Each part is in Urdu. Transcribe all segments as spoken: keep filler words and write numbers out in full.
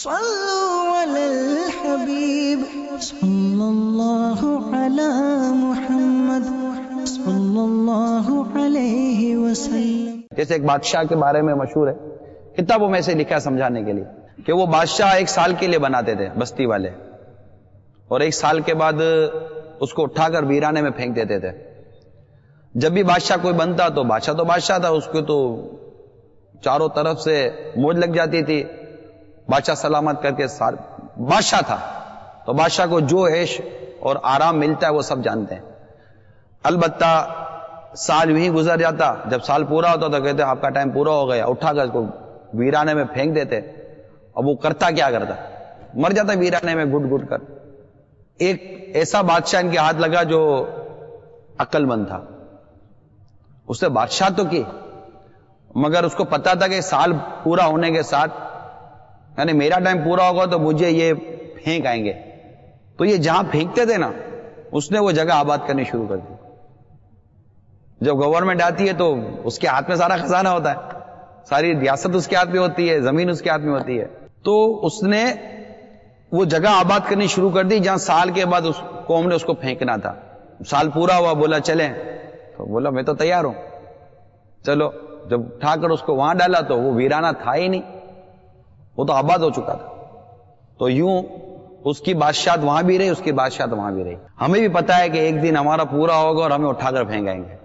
صلوا علی الحبیب صلی اللہ علی محمد صلی اللہ علیہ وسلم. جیسے ایک بادشاہ کے بارے میں مشہور ہے، کتابوں میں سے لکھا سمجھانے کے لیے کہ وہ بادشاہ ایک سال کے لیے بناتے تھے بستی والے، اور ایک سال کے بعد اس کو اٹھا کر ویرانے میں پھینک دیتے تھے. جب بھی بادشاہ کوئی بنتا تو بادشاہ تو بادشاہ تھا، اس کو تو چاروں طرف سے موج لگ جاتی تھی، بادشاہ سلامت کر کے سار بادشاہ تھا، تو بادشاہ کو جو عیش اور آرام ملتا ہے وہ سب جانتے ہیں. البتہ سال یوں ہی گزر جاتا، جب سال پورا ہوتا تو کہتے آپ کا ٹائم پورا ہو گیا، اٹھا کر اس کو ویرانے میں پھینک دیتے. اب وہ کرتا کیا کرتا، مر جاتا ویرانے میں گھٹ گھٹ کر. ایک ایسا بادشاہ ان کے ہاتھ لگا جو عقل مند تھا، اس نے بادشاہ تو کی، مگر اس کو پتا تھا کہ سال پورا ہونے کے ساتھ یعنی میرا ٹائم پورا ہوگا تو مجھے یہ پھینک آئیں گے. تو یہ جہاں پھینکتے تھے نا، اس نے وہ جگہ آباد کرنی شروع کر دی. جب گورنمنٹ آتی ہے تو اس کے ہاتھ میں سارا خزانہ ہوتا ہے، ساری ریاست اس کے ہاتھ میں ہوتی ہے، زمین اس کے ہاتھ میں ہوتی ہے. تو اس نے وہ جگہ آباد کرنی شروع کر دی جہاں سال کے بعد اس قوم نے اس کو پھینکنا تھا. سال پورا ہوا، بولا چلیں، تو بولا میں تو تیار ہوں. چلو، جب اٹھا کر اس کو وہاں ڈالا تو وہ ویرانہ تھا ہی نہیں، وہ تو آباد ہو چکا تھا. تو یوں اس کی بادشاہت وہاں بھی رہی، اس کی بادشاہت وہاں بھی رہی. ہمیں بھی پتا ہے کہ ایک دن ہمارا پورا ہوگا اور ہمیں اٹھا کر پھینکائیں گے.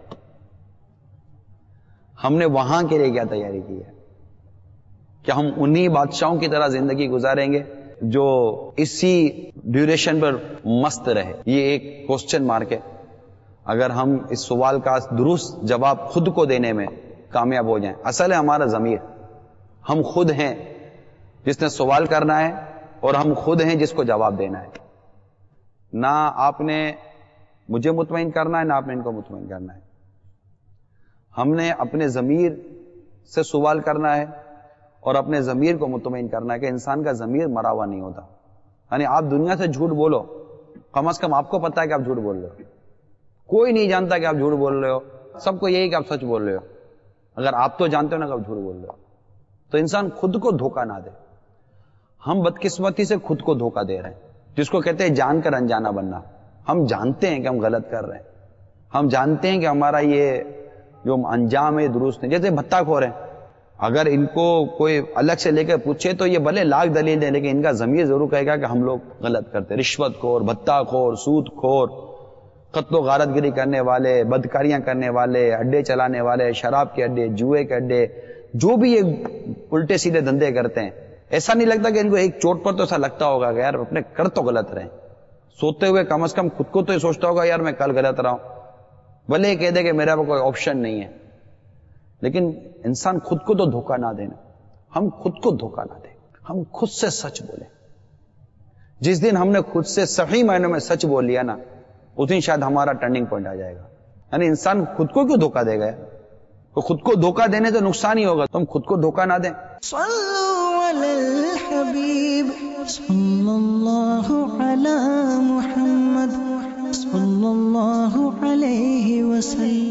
ہم نے وہاں کے لیے کیا تیاری کی ہے کہ ہم انہی بادشاہوں کی طرح زندگی گزاریں گے جو اسی ڈیوریشن پر مست رہے؟ یہ ایک کوسچن مارک ہے. اگر ہم اس سوال کا درست جواب خود کو دینے میں کامیاب ہو جائیں. اصل ہے ہمارا ضمیر، ہم خود ہیں جس نے سوال کرنا ہے اور ہم خود ہیں جس کو جواب دینا ہے. نہ آپ نے مجھے مطمئن کرنا ہے، نہ آپ نے ان کو مطمئن کرنا ہے. ہم نے اپنے ضمیر سے سوال کرنا ہے اور اپنے ضمیر کو مطمئن کرنا ہے کہ انسان کا ضمیر مرا ہوا نہیں ہوتا. یعنی آپ دنیا سے جھوٹ بولو، کم از کم آپ کو پتا ہے کہ آپ جھوٹ بول رہے ہو. کوئی نہیں جانتا کہ آپ جھوٹ بول رہے ہو، سب کو یہی کہ آپ سچ بول رہے ہو. اگر آپ تو جانتے ہو نا کہ آپ جھوٹ بول رہے ہو، تو انسان خود کو دھوکہ نہ دے. ہم بدقسمتی سے خود کو دھوکہ دے رہے ہیں، جس کو کہتے ہیں جان کر انجانا بننا. ہم جانتے ہیں کہ ہم غلط کر رہے ہیں، ہم جانتے ہیں کہ ہمارا یہ جو انجام ہے درست نہیں. جیسے بھتہ خور ہیں، اگر ان کو کوئی الگ سے لے کر پوچھے تو یہ بھلے لاکھ دلیل دیں، لیکن ان کا ضمیر ضرور کہے گا کہ ہم لوگ غلط کرتے. رشوت خور، بھتہ خور، سود خور، قتل و غارت گری کرنے والے، بدکاریاں کرنے والے، اڈے چلانے والے، شراب کے اڈے، جوئے کے اڈے، جو بھی یہ الٹے سیدھے دھندے کرتے ہیں، ایسا نہیں لگتا کہ ان کو ایک چوٹ پر تو ایسا لگتا ہوگا کہ یار اپنے کر تو غلط رہے. سوتے ہوئے کم از کم خود کو تو یہ سوچتا ہوگا یار میں کل غلط رہا ہوں. بھلے یہ کہہ دے کہ میرا کوئی آپشن نہیں ہے، لیکن انسان خود کو تو دھوکہ نہ دینا. ہم خود کو دھوکہ نہ دیں، ہم خود سے سچ بولیں. جس دن ہم نے خود سے صحیح معنوں میں سچ بول لیا نا، اس دن شاید ہمارا ٹرننگ پوائنٹ آ جائے گا. یعنی انسان خود کو کیوں دھوکہ دے گا؟ تو خود کو دھوکہ دینے سے نقصان ہی ہوگا. تم خود کو دھوکہ نہ دیں. صلوا علی الحبیب صلی اللہ علی محمد صلی اللہ علیہ وسلم.